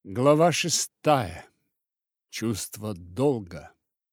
Глава 6. Чувство долга.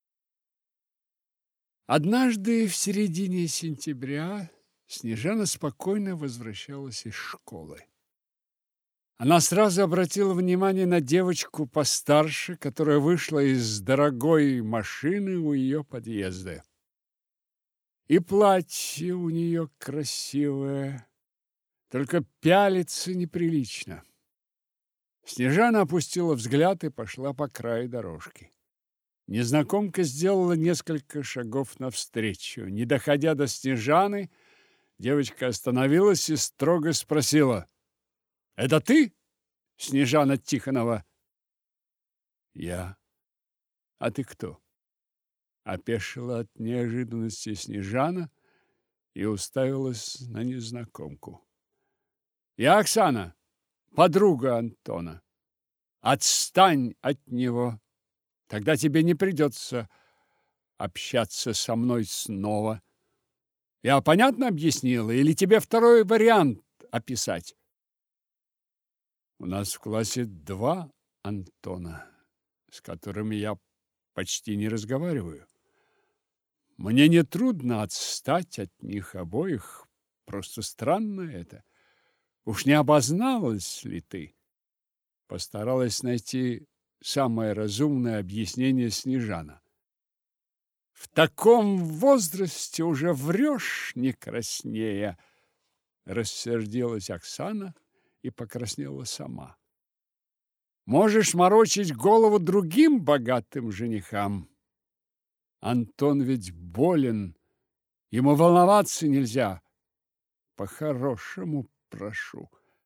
Однажды в середине сентября Снежана спокойно возвращалась из школы. Она сразу обратила внимание на девочку постарше, которая вышла из дорогой машины у ее подъезда. И платье у нее красивое, только пялиться неприлично. Снежана опустила взгляд и пошла по краю дорожки. Незнакомка сделала несколько шагов навстречу. Не доходя до Снежаны, девочка остановилась и строго спросила: «Это ты, Снежана Тихонова?» «Я. А ты кто?» Опешила от неожиданности Снежана и уставилась на незнакомку. «Я Оксана, подруга Антона. Отстань от него, тогда тебе не придется общаться со мной снова. Я понятно объяснила или тебе второй вариант описать?» «У нас в классе 2 Антона, с которыми я почти не разговариваю. Мне нетрудно отстать от них обоих, просто странно это. Уж не обозналась ли ты?» Постаралась найти самое разумное объяснение Снежана. «В таком возрасте уже врешь, не краснея!» Рассердилась Оксана и покраснела сама. «Можешь морочить голову другим богатым женихам. Антон ведь болен, ему волноваться нельзя. По-хорошему прошу.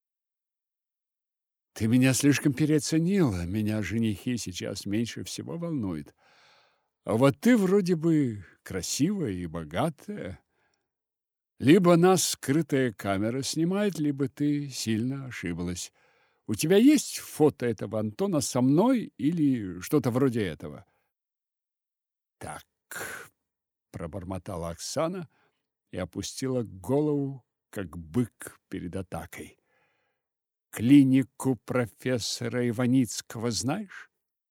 Ты меня слишком переоценила, меня женихи сейчас меньше всего волнуют. А вот ты вроде бы красивая и богатая. Либо нас скрытая камера снимает, либо ты сильно ошиблась. У тебя есть фото этого Антона со мной или что-то вроде этого?» «Так», — пробормотала Оксана и опустила голову, как бык перед атакой. «Клинику профессора Иваницкого знаешь?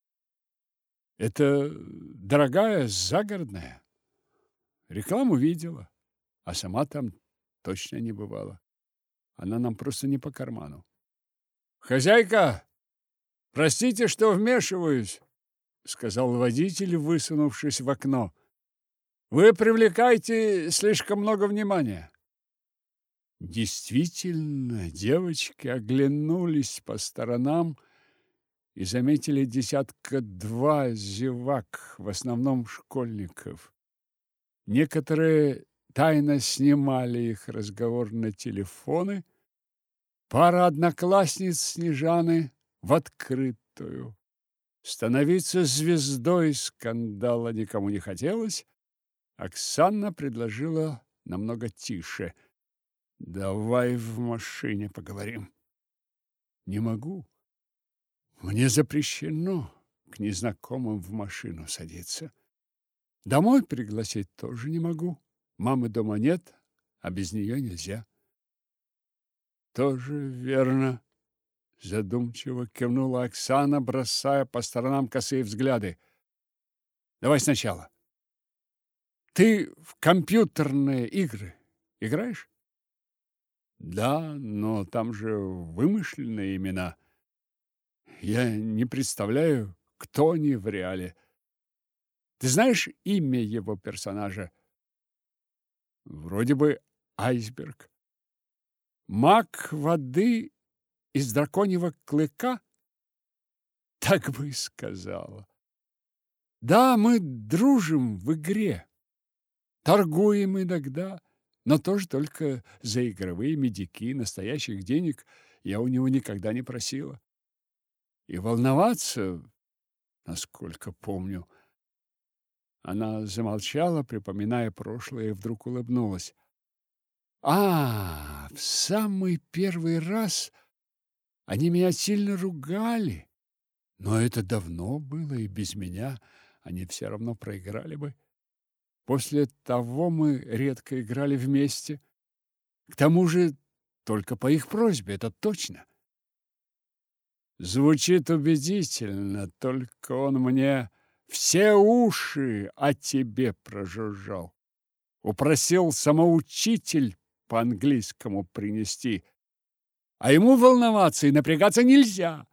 Это дорогая, загородная. Рекламу видела, а сама там точно не бывала. Она нам просто не по карману». «Хозяйка, простите, что вмешиваюсь», — сказал водитель, высунувшись в окно. «Вы привлекаете слишком много внимания». Действительно, девочки оглянулись по сторонам и заметили десятка-два зевак, в основном школьников. Некоторые тайно снимали их разговор на телефоны. Пара одноклассниц Снежаны в открытую. Становиться звездой скандала никому не хотелось. Оксана предложила намного тише: «Давай в машине поговорим». «Не могу. Мне запрещено к незнакомым в машину садиться. Домой пригласить тоже не могу. Мамы дома нет, а без нее нельзя». «Тоже верно», — задумчиво кивнула Оксана, бросая по сторонам косые взгляды. «Давай сначала. Ты в компьютерные игры играешь?» «Да, но там же вымышленные имена. Я не представляю, кто они в реале. Ты знаешь имя его персонажа?» «Вроде бы Айсберг. Маг воды из драконьего клыка?» «Так бы и сказала. Да, мы дружим в игре. Торгуем иногда, но тоже только за игровые медики. Настоящих денег я у него никогда не просила. И волноваться, насколько помню». Она замолчала, припоминая прошлое, и вдруг улыбнулась. В самый первый раз они меня сильно ругали. Но это давно было, и без меня они все равно проиграли бы. После того мы редко играли вместе. К тому же только по их просьбе, это точно. Звучит убедительно, только он мне все уши о тебе прожужжал. Упросил самоучитель по-английскому принести, а ему волноваться и напрягаться нельзя.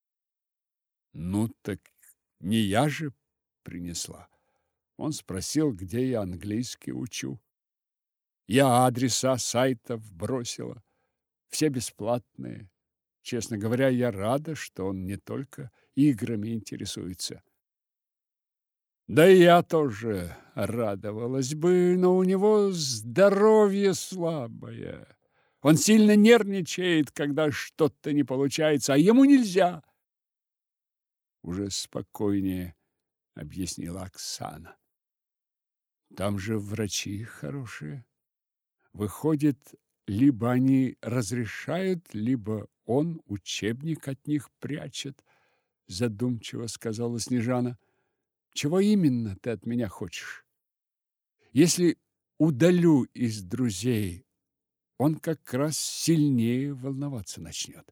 Ну так не я же принесла. Он спросил, где я английский учу. Я адреса сайтов бросила, все бесплатные. Честно говоря, я рада, что он не только играми интересуется. Да и я тоже радовалась бы, но у него здоровье слабое. Он сильно нервничает, когда что-то не получается, а ему нельзя. Уже спокойнее объяснила Оксана. Там же врачи хорошие. Выходит, либо они разрешают, либо он учебник от них прячет, задумчиво сказала Снежана. Чего именно ты от меня хочешь? Если удалю из друзей, он как раз сильнее волноваться начнет.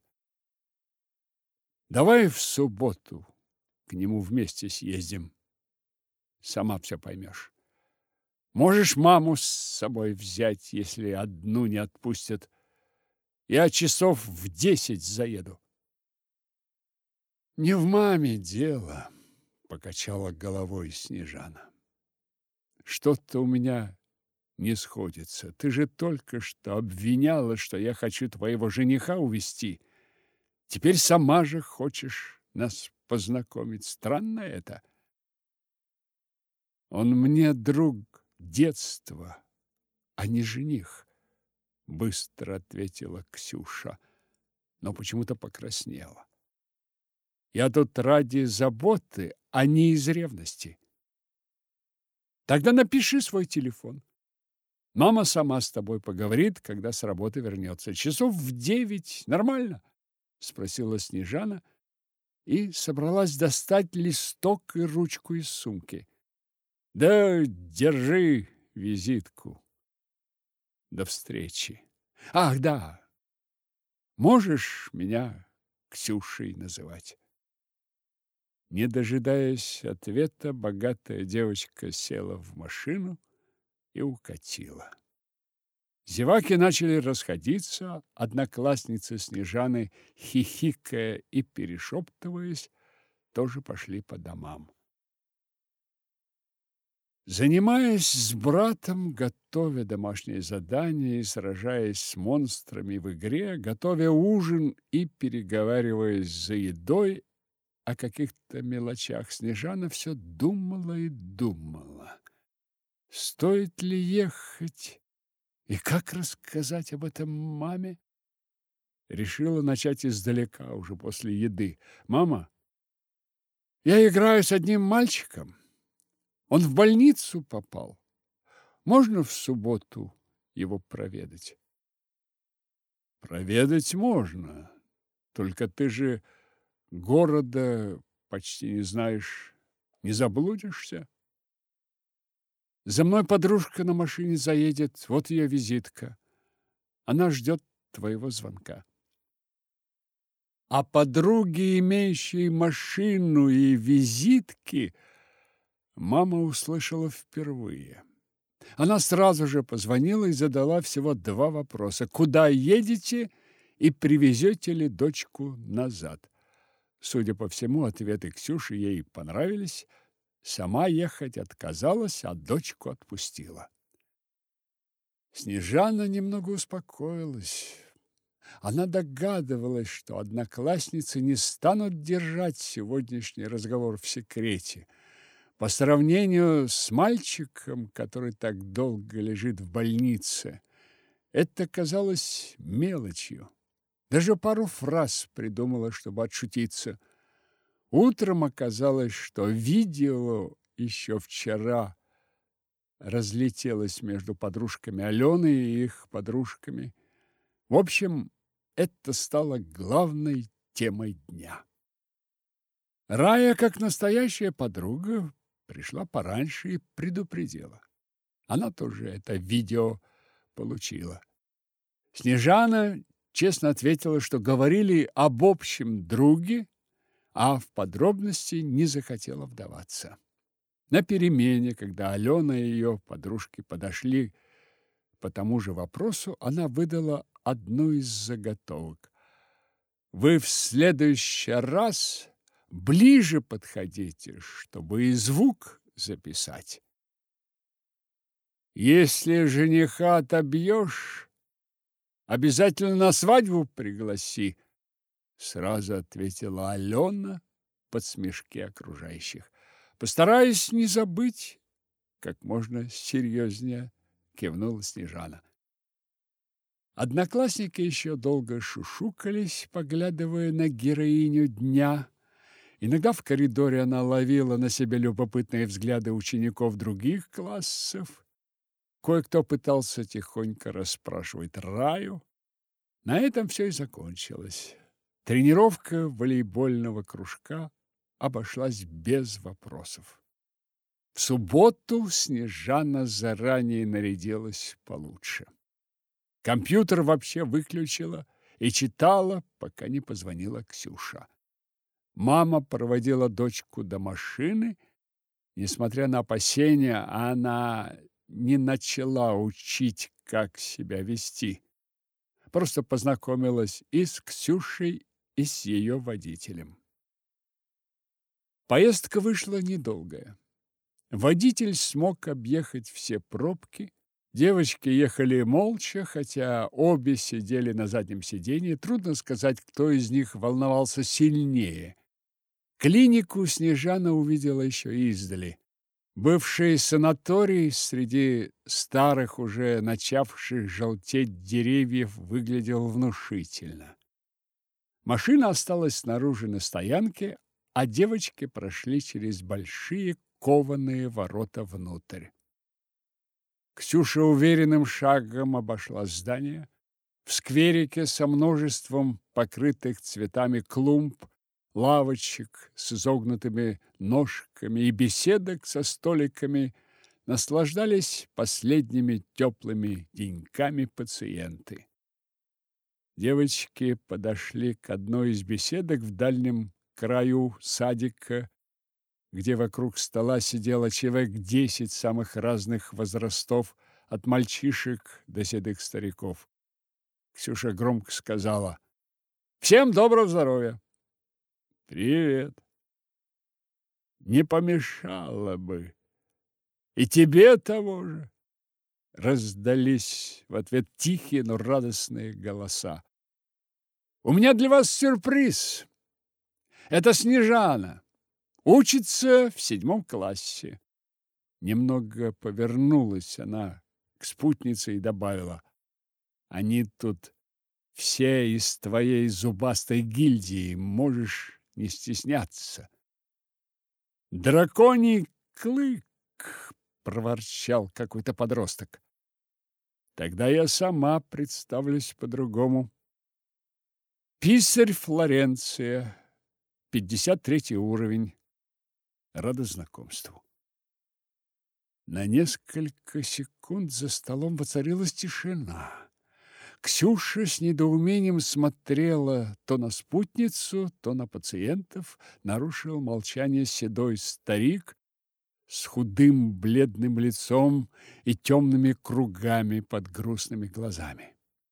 Давай в субботу к нему вместе съездим. Сама все поймешь. Можешь маму с собой взять, если одну не отпустят. Я часов в 10 заеду. Не в маме дело, покачала головой Снежана. Что-то у меня не сходится. Ты же только что обвиняла, что я хочу твоего жениха увести. Теперь сама же хочешь нас познакомить. Странно это. Он мне друг детства, а не жених, быстро ответила Ксюша, но почему-то покраснела. Я тут ради заботы, а не из ревности. Тогда напиши свой телефон. Мама сама с тобой поговорит, когда с работы вернется. Часов в 9. Нормально? Спросила Снежана и собралась достать листок и ручку из сумки. Да, держи визитку. До встречи. Ах, да. Можешь меня Ксюшей называть? Не дожидаясь ответа, богатая девочка села в машину и укатила. Зеваки начали расходиться, одноклассницы Снежаны, хихикая и перешептываясь, тоже пошли по домам. Занимаясь с братом, готовя домашние задания и сражаясь с монстрами в игре, готовя ужин и переговариваясь за едой, о каких-то мелочах, Снежана все думала и думала. Стоит ли ехать и как рассказать об этом маме? Решила начать издалека, уже после еды. «Мама, я играю с одним мальчиком. Он в больницу попал. Можно в субботу его проведать?» «Проведать можно, только ты же города почти не знаешь, не заблудишься. За мной подружка на машине заедет, вот ее визитка. Она ждет твоего звонка». А подруги, имеющие машину и визитки, мама услышала впервые. Она сразу же позвонила и задала всего 2 вопроса: куда едете и привезете ли дочку назад. Судя по всему, ответы Ксюши ей понравились. Сама ехать отказалась, а дочку отпустила. Снежана немного успокоилась. Она догадывалась, что одноклассницы не станут держать сегодняшний разговор в секрете. По сравнению с мальчиком, который так долго лежит в больнице, это казалось мелочью. Даже пару фраз придумала, чтобы отшутиться. Утром оказалось, что видео еще вчера разлетелось между подружками Алены и их подружками. В общем, это стало главной темой дня. Рая, как настоящая подруга, пришла пораньше и предупредила. Она тоже это видео получила. Снежана честно ответила, что говорили об общем друге, а в подробности не захотела вдаваться. На перемене, когда Алена и ее подружки подошли по тому же вопросу, она выдала одну из заготовок. «Вы в следующий раз ближе подходите, чтобы и звук записать. Если жениха отобьешь, обязательно на свадьбу пригласи», сразу ответила Алена под смешки окружающих. «Постараюсь не забыть», как можно серьезнее кивнула Снежана. Одноклассники еще долго шушукались, поглядывая на героиню дня. Иногда в коридоре она ловила на себе любопытные взгляды учеников других классов. Кое-кто пытался тихонько расспрашивать Раю. На этом все и закончилось. Тренировка волейбольного кружка обошлась без вопросов. В субботу Снежана заранее нарядилась получше. Компьютер вообще выключила и читала, пока не позвонила Ксюша. Мама проводила дочку до машины. Несмотря на опасения, она не начала учить, как себя вести. Просто познакомилась и с Ксюшей, и с ее водителем. Поездка вышла недолгая. Водитель смог объехать все пробки. Девочки ехали молча, хотя обе сидели на заднем сиденье. Трудно сказать, кто из них волновался сильнее. Клинику Снежана увидела еще издали. Бывший санаторий среди старых, уже начавших желтеть деревьев, выглядел внушительно. Машина осталась снаружи на стоянке, а девочки прошли через большие кованые ворота внутрь. Ксюша уверенным шагом обошла здание. В скверике со множеством покрытых цветами клумб, лавочек с изогнутыми ножками и беседок со столиками наслаждались последними теплыми деньками пациенты. Девочки подошли к одной из беседок в дальнем краю садика, где вокруг стола сидело человек 10 самых разных возрастов, от мальчишек до седых стариков. Ксюша громко сказала: «Всем доброго здоровья!» «Привет!» «Не помешало бы. И тебе того же!» Раздались в ответ тихие, но радостные голоса. «У меня для вас сюрприз. Это Снежана. Учится в 7 классе». Немного повернулась она к спутнице и добавила: «Они тут все из твоей зубастой гильдии, можешь не стесняться». «Драконий клык!» — проворчал какой-то подросток. «Тогда я сама представлюсь по-другому. Писарь Флоренция, 53 уровень. Рада знакомству». На несколько секунд за столом воцарилась тишина. Ксюша с недоумением смотрела то на спутницу, то на пациентов. Нарушил молчание седой старик с худым бледным лицом и темными кругами под грустными глазами.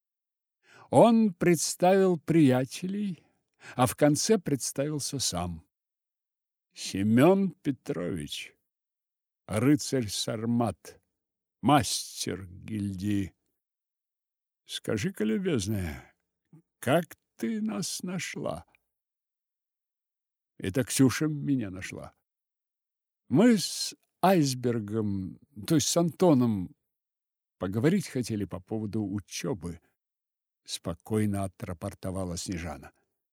Он представил приятелей, а в конце представился сам. Семен Петрович, рыцарь Сармат, мастер гильдии. Скажи-ка, любезная, как ты нас нашла? Это Ксюша меня нашла. Мы с Айсбергом, то есть с Антоном, поговорить хотели по поводу учебы, спокойно отрапортовала Снежана.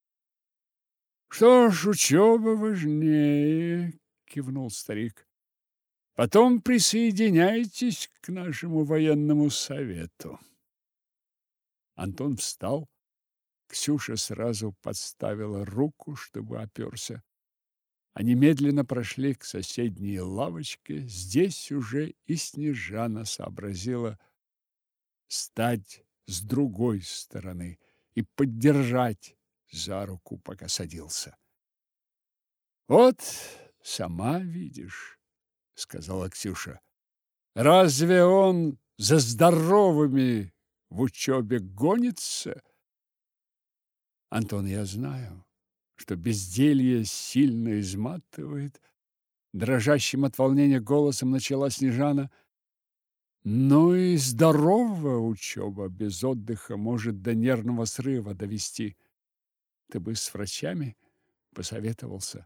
Что ж, учеба важнее, кивнул старик. Потом присоединяйтесь к нашему военному совету. Антон встал. Ксюша сразу подставила руку, чтобы оперся. Они медленно прошли к соседней лавочке. Здесь уже и Снежана сообразила стать с другой стороны и поддержать за руку, пока садился. «Вот сама видишь», — сказала Ксюша. «Разве он за здоровыми в учебе гонится?» «Антон, я знаю, что безделье сильно изматывает», — дрожащим от волнения голосом начала Снежана. «Но и здоровая учеба без отдыха может до нервного срыва довести. Ты бы с врачами посоветовался».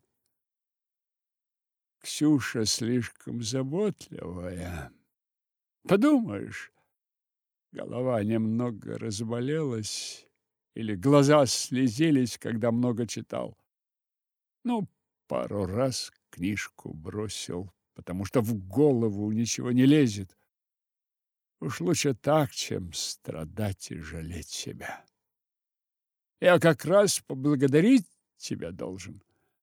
«Ксюша слишком заботливая. Подумаешь, голова немного разболелась или глаза слезились, когда много читал. Ну, пару раз книжку бросил, потому что в голову ничего не лезет. Уж лучше так, чем страдать и жалеть себя. Я как раз поблагодарить тебя должен.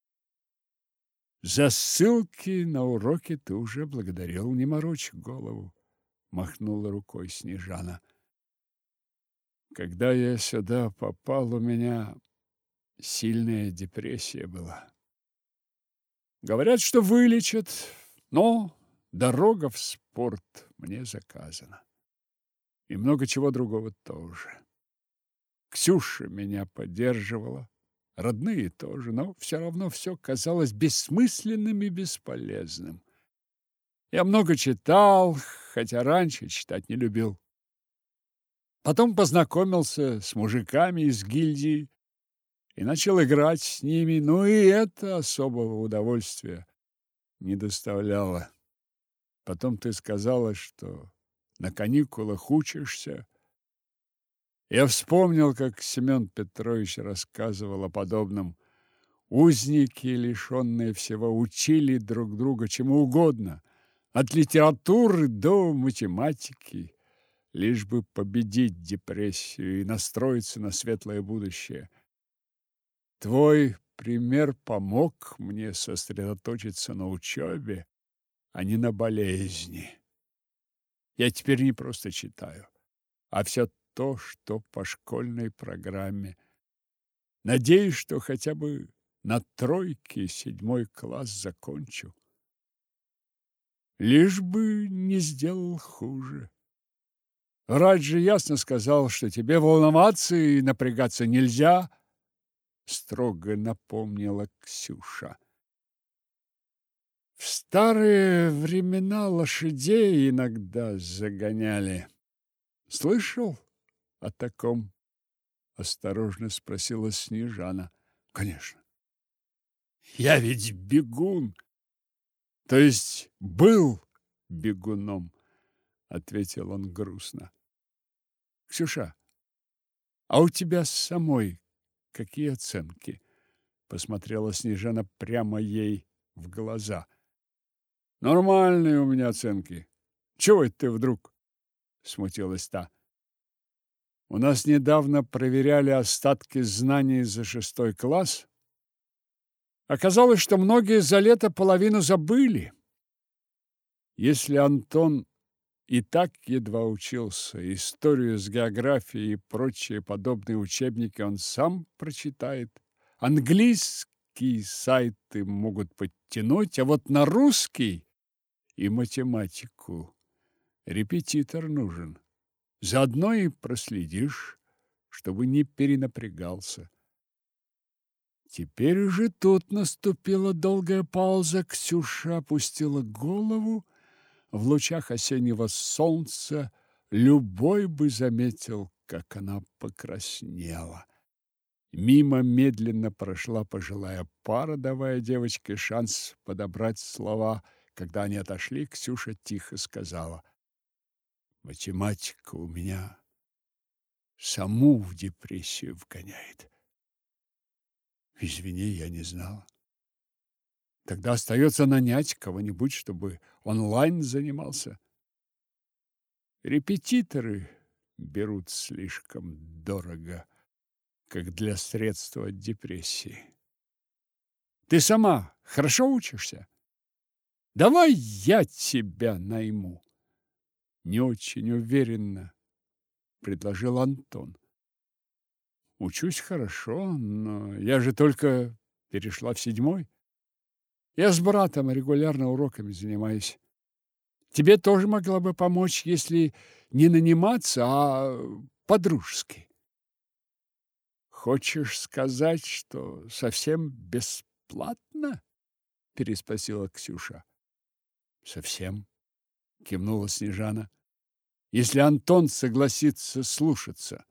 За ссылки на уроки ты уже благодарил, не морочь голову», — махнула рукой Снежана. «Когда я сюда попал, у меня сильная депрессия была. Говорят, что вылечат, но дорога в спорт мне заказана. И много чего другого тоже. Ксюша меня поддерживала, родные тоже, но все равно все казалось бессмысленным и бесполезным. Я много читал, хотя раньше читать не любил. Потом познакомился с мужиками из гильдии и начал играть с ними, но и это особого удовольствия не доставляло. Потом ты сказала, что на каникулах учишься. Я вспомнил, как Семен Петрович рассказывал о подобном. Узники, лишенные всего, учили друг друга чему угодно, от литературы до математики, лишь бы победить депрессию и настроиться на светлое будущее. Твой пример помог мне сосредоточиться на учебе, а не на болезни. Я теперь не просто читаю, а все то, что по школьной программе. Надеюсь, что хотя бы на тройке 7 класс закончу. Лишь бы не сделал хуже. Врач же ясно сказал, что тебе волноваться и напрягаться нельзя, строго напомнила Ксюша. В старые времена лошадей иногда загоняли. Слышал о таком? Осторожно спросила Снежана. Конечно. Я ведь бегун. То есть был бегуном, ответил он грустно. Ксюша, а у тебя самой какие оценки? Посмотрела Снежана прямо ей в глаза. Нормальные у меня оценки. Чего это ты вдруг? Смутилась та. У нас недавно проверяли остатки знаний за 6 класс. Оказалось, что многие за лето половину забыли. Если Антон и так едва учился, историю с географией и прочие подобные учебники он сам прочитает. Английские сайты могут подтянуть, а вот на русский и математику репетитор нужен. Заодно и проследишь, чтобы не перенапрягался. Теперь уже тут наступила долгая пауза. Ксюша опустила голову. В лучах осеннего солнца любой бы заметил, как она покраснела. Мимо медленно прошла пожилая пара, давая девочке шанс подобрать слова. Когда они отошли, Ксюша тихо сказала: «Математика у меня саму в депрессию вгоняет». «Извини, я не знала». «Тогда остается нанять кого-нибудь, чтобы онлайн занимался». «Репетиторы берут слишком дорого, как для средства от депрессии. Ты сама хорошо учишься? Давай я тебя найму». Не очень уверенно предложил Антон. Учусь хорошо, но я же только перешла в 7. Я с братом регулярно уроками занимаюсь. Тебе тоже могла бы помочь, если не наниматься, а по-дружески. Хочешь сказать, что совсем бесплатно? Переспросила Ксюша. Совсем, кивнула Снежана. Если Антон согласится слушаться.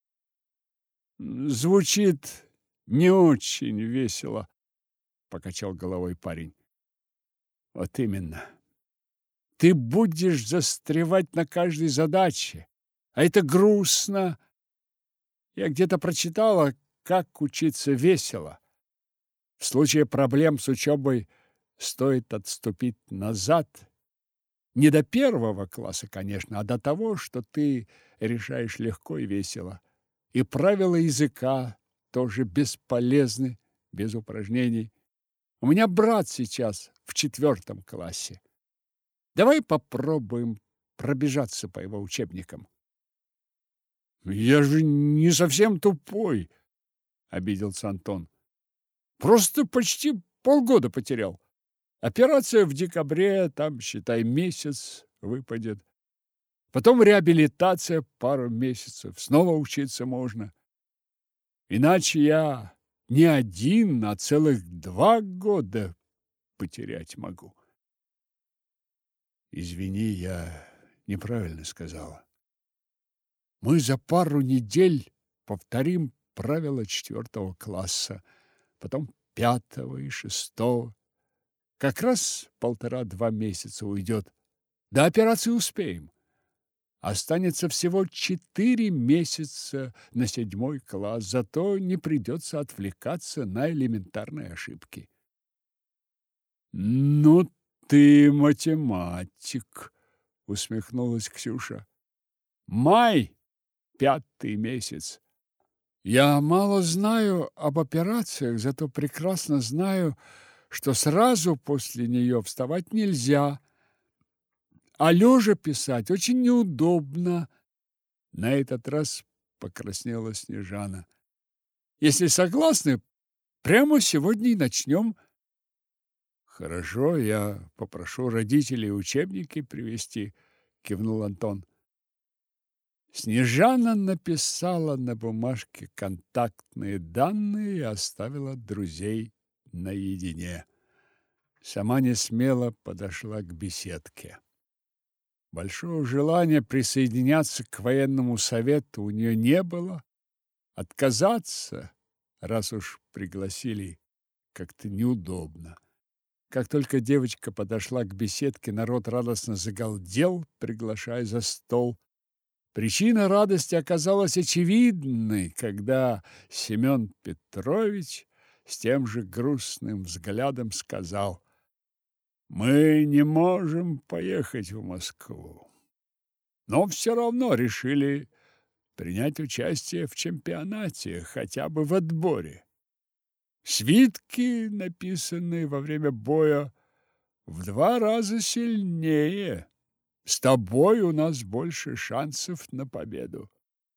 Звучит не очень весело, покачал головой парень. Вот именно. Ты будешь застревать на каждой задаче, а это грустно. Я где-то прочитала, как учиться весело. В случае проблем с учебой стоит отступить назад. Не до 1 класса, конечно, а до того, что ты решаешь легко и весело. И правила языка тоже бесполезны, без упражнений. У меня брат сейчас в 4 классе. Давай попробуем пробежаться по его учебникам. Я же не совсем тупой, обиделся Антон. Просто почти полгода потерял. Операция в декабре, там, считай, месяц выпадет. Потом реабилитация пару месяцев. Снова учиться можно. Иначе я не 1, а целых 2 года потерять могу. Извини, я неправильно сказала. Мы за пару недель повторим правила 4 класса, потом 5 и 6. Как раз 1,5-2 месяца уйдет. До операции успеем. Останется всего 4 месяца на 7 класс, зато не придется отвлекаться на элементарные ошибки. Ну, ты математик, усмехнулась Ксюша. Май, 5 месяц. Я мало знаю об операциях, зато прекрасно знаю, что сразу после нее вставать нельзя, а лежа писать очень неудобно. На этот раз покраснела Снежана. Если согласны, прямо сегодня и начнем. Хорошо, я попрошу родителей учебники привезти, кивнул Антон. Снежана написала на бумажке контактные данные и оставила друзей наедине. Сама несмело подошла к беседке. Большого желания присоединяться к военному совету у нее не было. Отказаться, раз уж пригласили, как-то неудобно. Как только девочка подошла к беседке, народ радостно загалдел, приглашая за стол. Причина радости оказалась очевидной, когда Семен Петрович с тем же грустным взглядом сказал: «Мы не можем поехать в Москву, но все равно решили принять участие в чемпионате, хотя бы в отборе. Свитки, написанные во время боя, в 2 раза сильнее. С тобой у нас больше шансов на победу».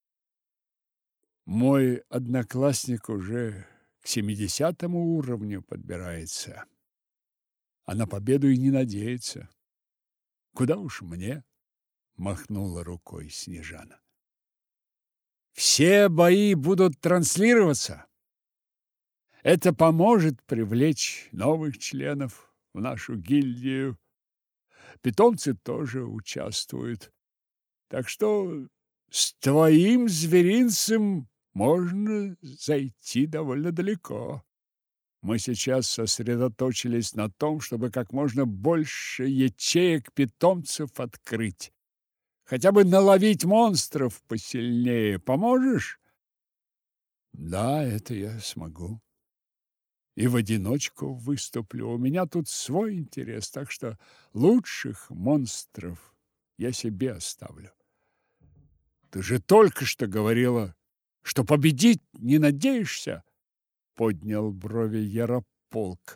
Мой одноклассник уже к 70-му уровню подбирается, а на победу и не надеется. Куда уж мне, махнула рукой Снежана. Все бои будут транслироваться. Это поможет привлечь новых членов в нашу гильдию. Питомцы тоже участвуют. Так что с твоим зверинцем можно зайти довольно далеко. Мы сейчас сосредоточились на том, чтобы как можно больше ячеек питомцев открыть. Хотя бы наловить монстров посильнее. Поможешь? Да, это я смогу. И в одиночку выступлю. У меня тут свой интерес, так что лучших монстров я себе оставлю. Ты же только что говорила, что победить не надеешься, поднял брови Ярополк.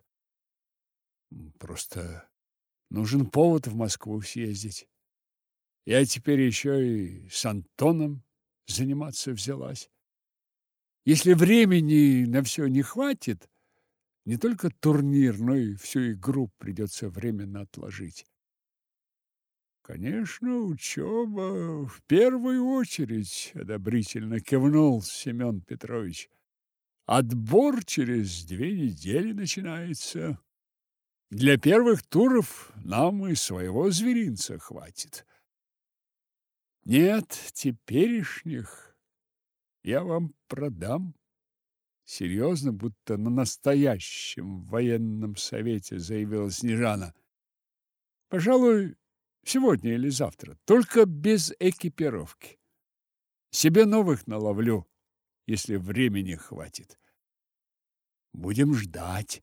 Просто нужен повод в Москву съездить. Я теперь еще и с Антоном заниматься взялась. Если времени на все не хватит, не только турнир, но и всю игру придется временно отложить. Конечно, учеба в первую очередь, одобрительно кивнул Семен Петрович. Отбор через 2 недели начинается. Для первых туров нам и своего зверинца хватит. Нет, теперешних я вам продам. Серьезно, будто на настоящем военном совете заявила Снежана. Пожалуй, сегодня или завтра, только без экипировки. Себе новых наловлю, если времени хватит. Будем ждать.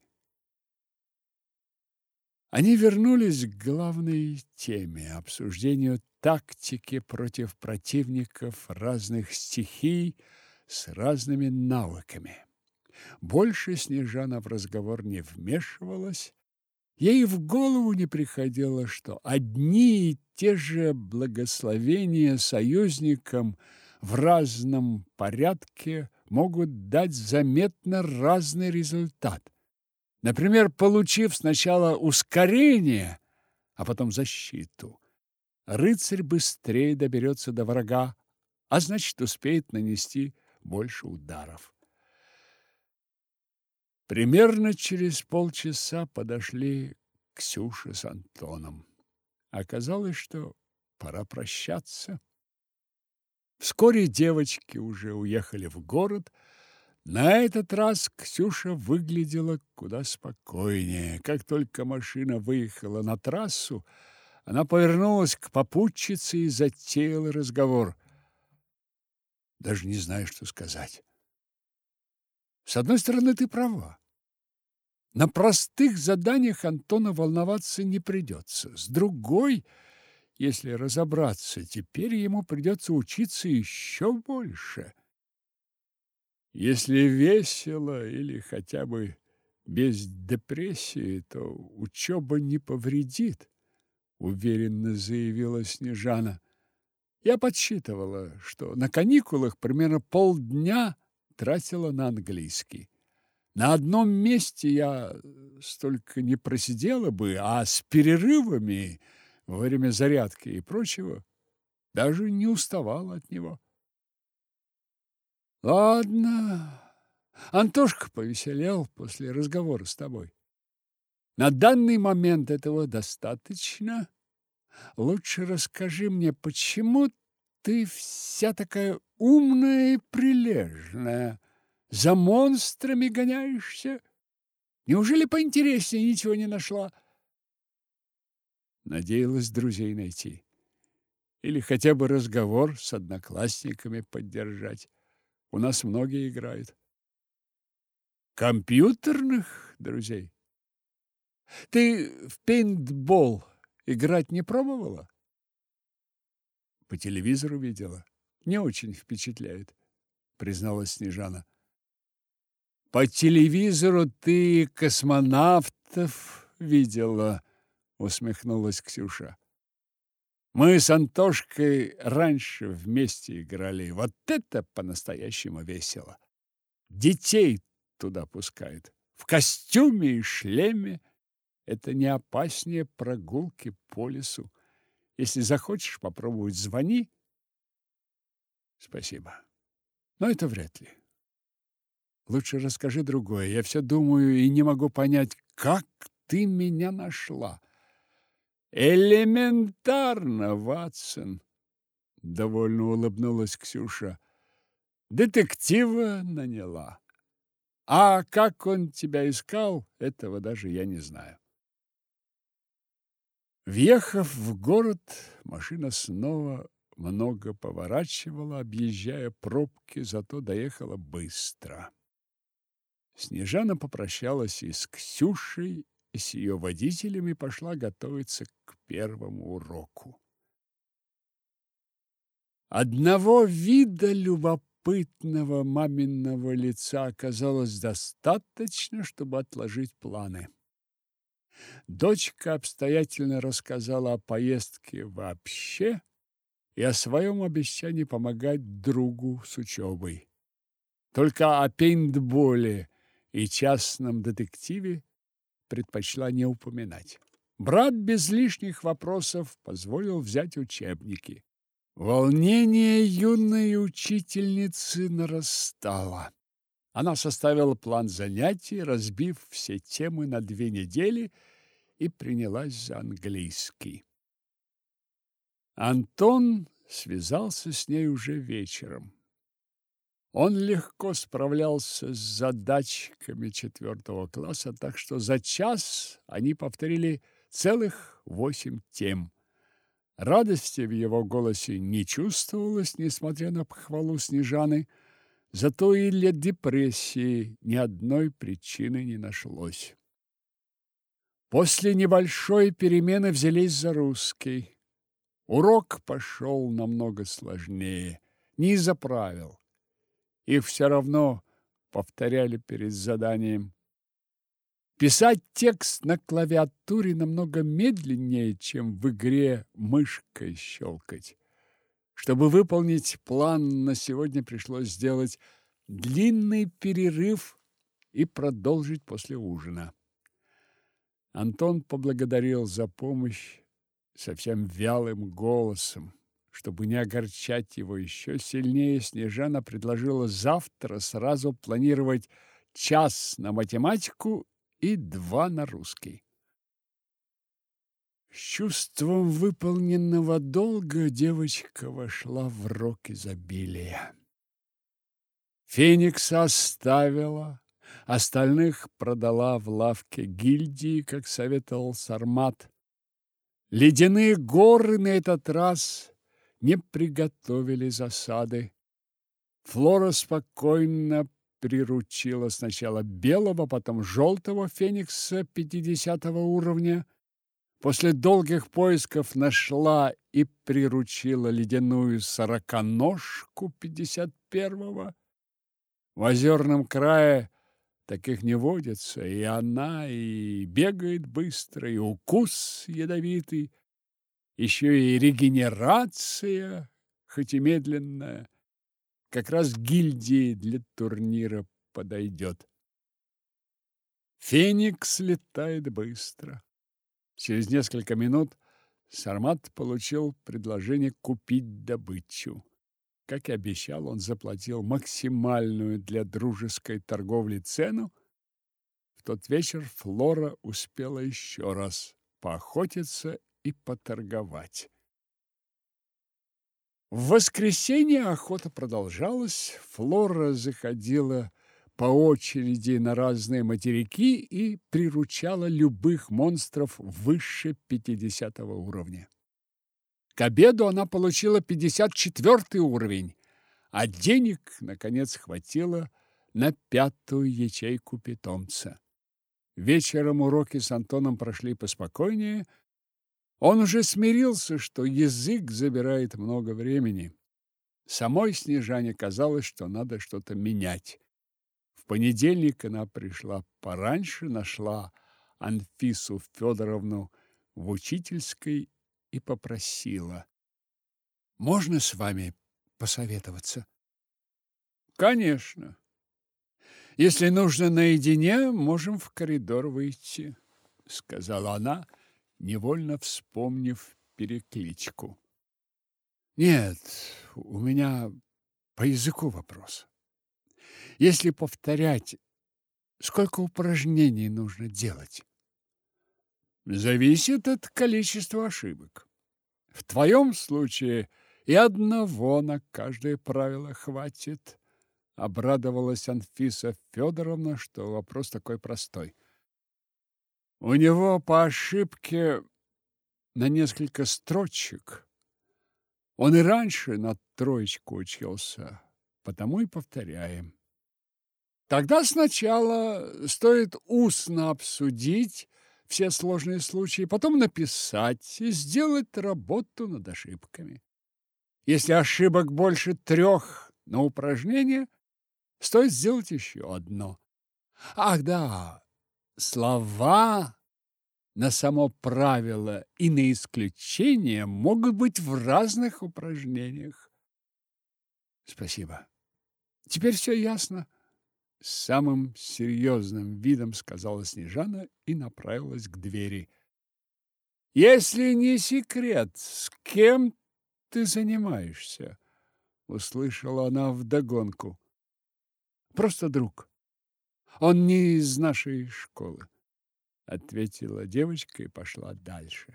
Они вернулись к главной теме, обсуждению тактики против противников разных стихий с разными навыками. Больше Снежана в разговор не вмешивалась. Ей в голову не приходило, что одни и те же благословения союзникам в разном порядке могут дать заметно разный результат. Например, получив сначала ускорение, а потом защиту, рыцарь быстрее доберется до врага, а значит, успеет нанести больше ударов. Примерно через полчаса подошли Ксюша с Антоном. Оказалось, что пора прощаться. Вскоре девочки уже уехали в город. На этот раз Ксюша выглядела куда спокойнее. Как только машина выехала на трассу, она повернулась к попутчице и затеяла разговор. Даже не знаю, что сказать. С одной стороны, ты права. На простых заданиях Антона волноваться не придется. С другой, если разобраться, теперь ему придется учиться еще больше. Если весело или хотя бы без депрессии, то учеба не повредит, уверенно заявила Снежана. Я подсчитывала, что на каникулах примерно полдня тратила на английский. На одном месте я столько не просидела бы, а с перерывами во время зарядки и прочего даже не уставала от него. Ладно, Антошка повеселел после разговора с тобой. На данный момент этого достаточно. Лучше расскажи мне, почему ты вся такая умная и прилежная? За монстрами гоняешься? Неужели поинтереснее ничего не нашла? Надеялась друзей найти. Или хотя бы разговор с одноклассниками поддержать. У нас многие играют. Компьютерных друзей? Ты в пейнтбол играть не пробовала? По телевизору видела. Не очень впечатляет, призналась Снежана. По телевизору ты космонавтов видела, усмехнулась Ксюша. Мы с Антошкой раньше вместе играли. Вот это по-настоящему весело. Детей туда пускают. В костюме и шлеме. Это не опаснее прогулки по лесу. Если захочешь попробовать, звони. Спасибо. Но это вряд ли. Лучше расскажи другое. Я все думаю и не могу понять, как ты меня нашла. Элементарно, Ватсон, довольно улыбнулась Ксюша. Детектива наняла. А как он тебя искал, этого даже я не знаю. Въехав в город, машина снова много поворачивала, объезжая пробки, зато доехала быстро. Снежана попрощалась и с Ксюшей, и с ее водителем и пошла готовиться к первому уроку. Одного вида любопытного маминого лица оказалось достаточно, чтобы отложить планы. Дочка обстоятельно рассказала о поездке вообще и о своем обещании помогать другу с учебой. Только о пейнтболе и частном детективе предпочла не упоминать. Брат без лишних вопросов позволил взять учебники. Волнение юной учительницы нарастало. Она составила план занятий, разбив все темы на 2 недели, и принялась за английский. Антон связался с ней уже вечером. Он легко справлялся с задачками 4 класса, так что за час они повторили целых 8 тем. Радости в его голосе не чувствовалось, несмотря на похвалу Снежаны, зато и для депрессии ни одной причины не нашлось. После небольшой перемены взялись за русский. Урок пошел намного сложнее, не из-за правил. Их все равно повторяли перед заданием. Писать текст на клавиатуре намного медленнее, чем в игре мышкой щелкать. Чтобы выполнить план, на сегодня пришлось сделать длинный перерыв и продолжить после ужина. Антон поблагодарил за помощь совсем вялым голосом. Чтобы не огорчать его еще сильнее, Снежана предложила завтра сразу планировать час на математику и 2 на русский. С чувством выполненного долга девочка вошла в рок изобилия. Феникса оставила, остальных продала в лавке гильдии, как советовал Сармат. Ледяные горы на этот раз не приготовили засады. Флора спокойно приручила сначала белого, потом желтого феникса 50 уровня. После долгих поисков нашла и приручила ледяную сороконожку 51-го. В озерном крае таких не водится, и она и бегает быстро, и укус ядовитый, еще и регенерация, хоть и медленная, как раз гильдии для турнира подойдет. Феникс летает быстро. Через несколько минут Сармат получил предложение купить добычу. Как и обещал, он заплатил максимальную для дружеской торговли цену. В тот вечер Флора успела еще раз поохотиться и поторговать. В воскресенье охота продолжалась. Флора заходила по очереди на разные материки и приручала любых монстров выше 50 уровня. К обеду она получила 54 уровень, а денег, наконец, хватило на 5-ю ячейку питомца. Вечером уроки с Антоном прошли поспокойнее. Он уже смирился, что язык забирает много времени. Самой Снежане казалось, что надо что-то менять. В понедельник она пришла пораньше, нашла Анфису Федоровну в учительской и попросила: «Можно с вами посоветоваться?» «Конечно. Если нужно наедине, можем в коридор выйти», — сказала она, невольно вспомнив перекличку. «Нет, у меня по языку вопрос. Если повторять, сколько упражнений нужно делать?» «Зависит от количества ошибок. В твоем случае и одного на каждое правило хватит», — обрадовалась Анфиса Федоровна, что вопрос такой простой. «У него по ошибке на несколько строчек. Он и раньше на 3 учился, потому и повторяем. Тогда сначала стоит устно обсудить все сложные случаи, потом написать и сделать работу над ошибками. Если ошибок больше 3 на упражнение, стоит сделать еще одно. Ах да, слова на само правило и на исключение могут быть в разных упражнениях». «Спасибо. Теперь все ясно, с самым серьезным видом сказала Снежана и направилась к двери. Если не секрет, с кем ты занимаешься? Услышала она вдогонку. Просто друг. Он не из нашей школы, ответила девочка и пошла дальше.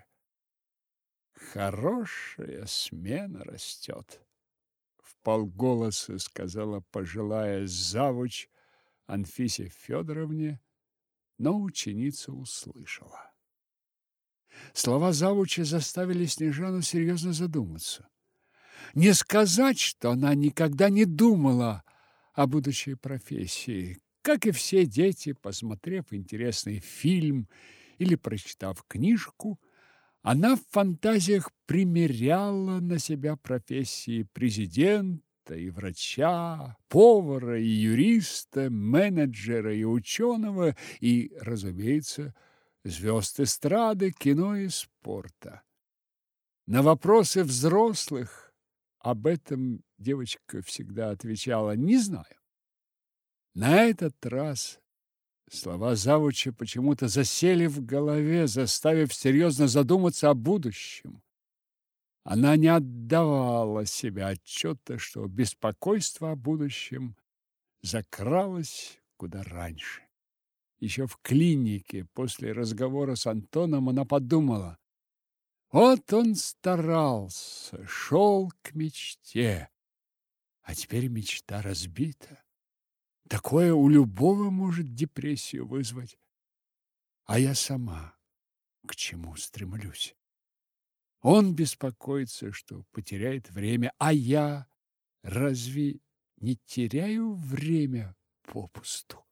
Хорошая смена растет, вполголоса сказала пожилая завуч Анфисе Федоровне, но ученица услышала. Слова завуча заставили Снежану серьезно задуматься. Не сказать, что она никогда не думала о будущей профессии. Как и все дети, посмотрев интересный фильм или прочитав книжку, она в фантазиях примеряла на себя профессии президента и врача, повара и юриста, менеджера и ученого и, разумеется, звезд эстрады, кино и спорта. На вопросы взрослых об этом девочка всегда отвечала «не знаю». На этот раз слова завуча почему-то засели в голове, заставив серьезно задуматься о будущем. Она не отдавала себе отчета, что беспокойство о будущем закралось куда раньше. Еще в клинике после разговора с Антоном она подумала: вот он старался, шел к мечте, а теперь мечта разбита. Такое у любого может депрессию вызвать. А я сама к чему стремлюсь? Он беспокоится, что потеряет время, а я разве не теряю время попусту?